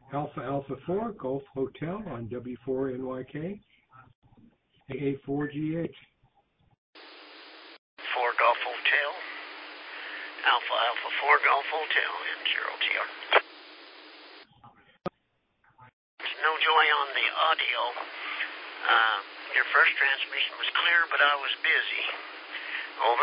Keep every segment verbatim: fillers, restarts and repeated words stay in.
Alpha Alpha four Golf Hotel on W four N Y K, A A four G H. four Golf Hotel, Alpha Alpha four Golf Hotel, and zero T R. There's no joy on the audio. Uh, your first transmission was clear, but I was busy. Over.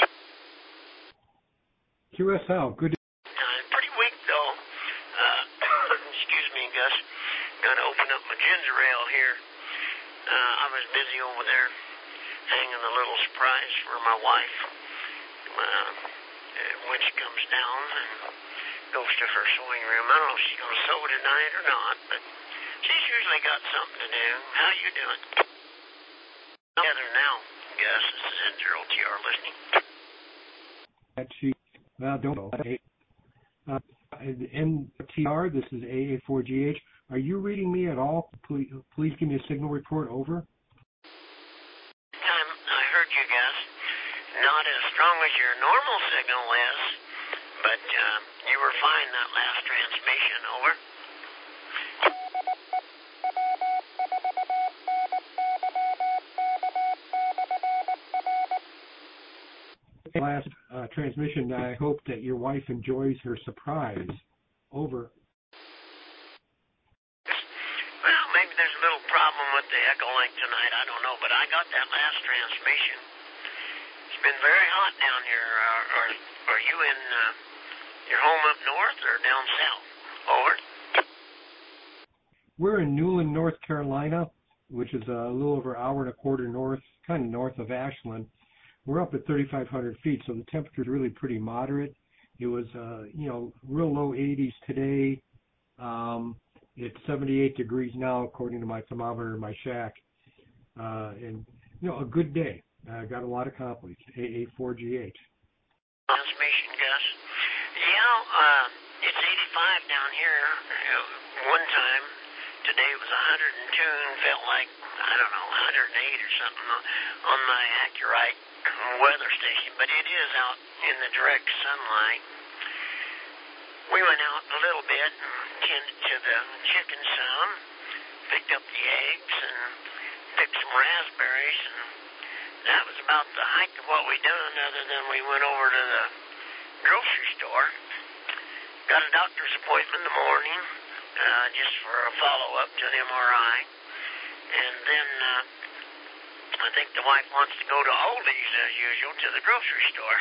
Q S L, good. Uh, pretty weak, though. Uh, excuse me, Gus. Got to open up my ginger ale here. Uh, I was busy over there hanging a little surprise for my wife. Uh, when she comes down and goes to her sewing room. I don't know if she's going to sew tonight or not, but she's usually got something to do. How you doing? Together now, Gus. This is N zero T R listening. She, well, don't know. Uh, N T R, this is A A four G H. Are you reading me at all? Please, please give me a signal report. Over. Um, I heard you, Gus. Not as strong as your normal signal is, but uh, you were fine that last transmission. Over. Last uh, transmission, I hope that your wife enjoys her surprise. Over. Well, maybe there's a little problem with the echo link tonight. I don't know, but I got that last transmission. It's been very hot down here. Are, are, are you in uh, your home up north or down south? Over. We're in Newland, North Carolina, which is a little over an hour and a quarter north, kind of north of Ashland. We're up at thirty-five hundred feet, so the temperature is really pretty moderate. It was, uh, you know, real low eighties today. Um, it's seventy-eight degrees now, according to my thermometer in my shack. Uh, and, you know, a good day. I uh, got a lot accomplished. A A four G H. Transmission, Gus. Yeah, uh, it's eighty-five down here. Uh, one time, today it was one hundred two and felt like, I don't know, one hundred eight or something on my Accurite weather station, but it is out in the direct sunlight. We went out a little bit and tended to the chickens some, picked up the eggs and picked some raspberries, and that was about the height of what we done, other than we went over to the grocery store, got a doctor's appointment in the morning, uh, just for a follow-up to the M R I, and then uh, I think the wife wants to go to Aldi's, as usual, to the grocery store.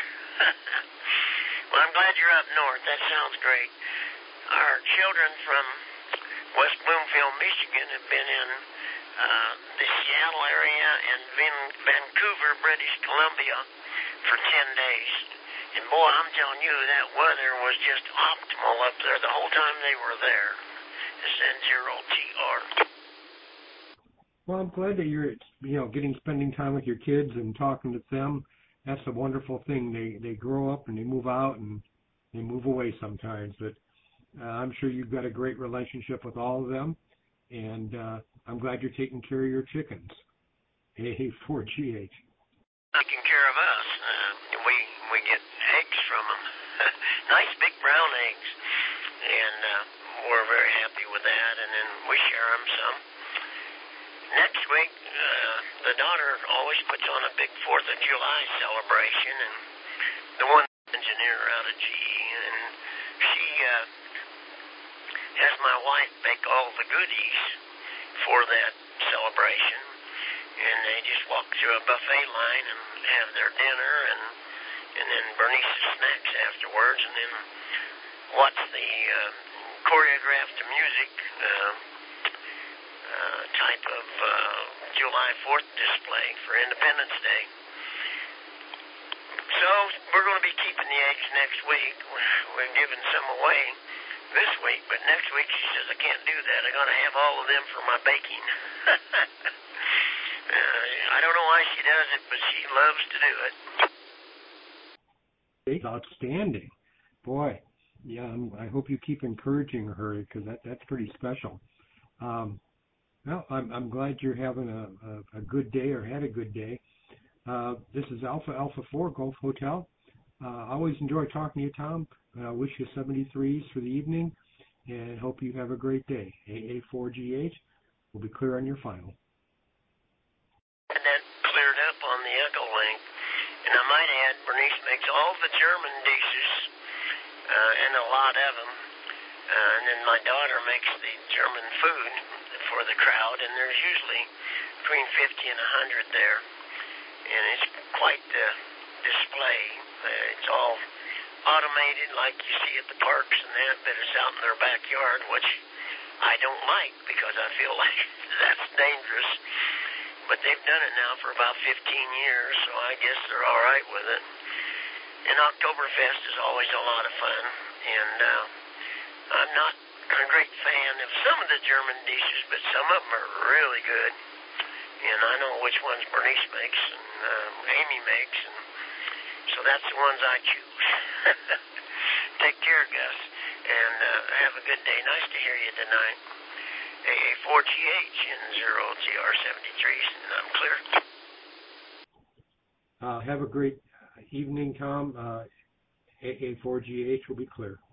Well, I'm glad you're up north. That sounds great. Our children from West Bloomfield, Michigan, have been in uh, the Seattle area and Van- Vancouver, British Columbia, for ten days. And, boy, I'm telling you, that weather was just optimal up there the whole time they were there. This is N zero T R. Well, I'm glad that you're, you know, getting spending time with your kids and talking to them. That's a wonderful thing. They they grow up and they move out and they move away sometimes. But uh, I'm sure you've got a great relationship with all of them, and uh, I'm glad you're taking care of your chickens. A A four G H. Taking care of us. Uh, we we get eggs from them, nice big brown eggs, and uh, we're very happy with that. And then we share them some. Next week, uh, the daughter always puts on a big Fourth of July celebration, and the one engineer out of G E, and she uh, has my wife bake all the goodies for that celebration, and they just walk through a buffet line and have their dinner, and and then Bernice's snacks afterwards, and then watch the uh, choreographed music. Uh, Uh, type of uh, July fourth display for Independence Day. So we're going to be keeping the eggs next week. We're, we're giving some away this week, but next week she says I can't do that. I'm going to have all of them for my baking. uh, I don't know why she does it, but she loves to do it. Outstanding. Boy, yeah, I'm, I hope you keep encouraging her, because that, that's pretty special. Um, Well, I'm, I'm glad you're having a, a, a good day or had a good day. Uh, this is Alpha Alpha four Golf Hotel. Uh, I always enjoy talking to you, Tom. I uh, wish you seventy-threes for the evening. and hope you have a great day. A A four G H will be clear on your final. And that cleared up on the echo link. And I might add, Bernice makes all the German dishes, uh, and a lot of them. Uh, and then my daughter makes the German food for the crowd, and there's usually between fifty and one hundred there. And it's quite the display. Uh, it's all automated like you see at the parks and that, but it's out in their backyard, which I don't like because I feel like that's dangerous. But they've done it now for about fifteen years, so I guess they're all right with it. And Oktoberfest is always a lot of fun, and uh, I'm not a great fan of some of the German dishes, but some of them are really good. And I know which ones Bernice makes and uh, Amy makes, and so that's the ones I choose. Take care, Gus, and uh, have a good day. Nice to hear you tonight. A A four G H in zero G R seventy-three, and I'm clear. Uh, have a great evening, Tom. Uh, A A four G H will be clear.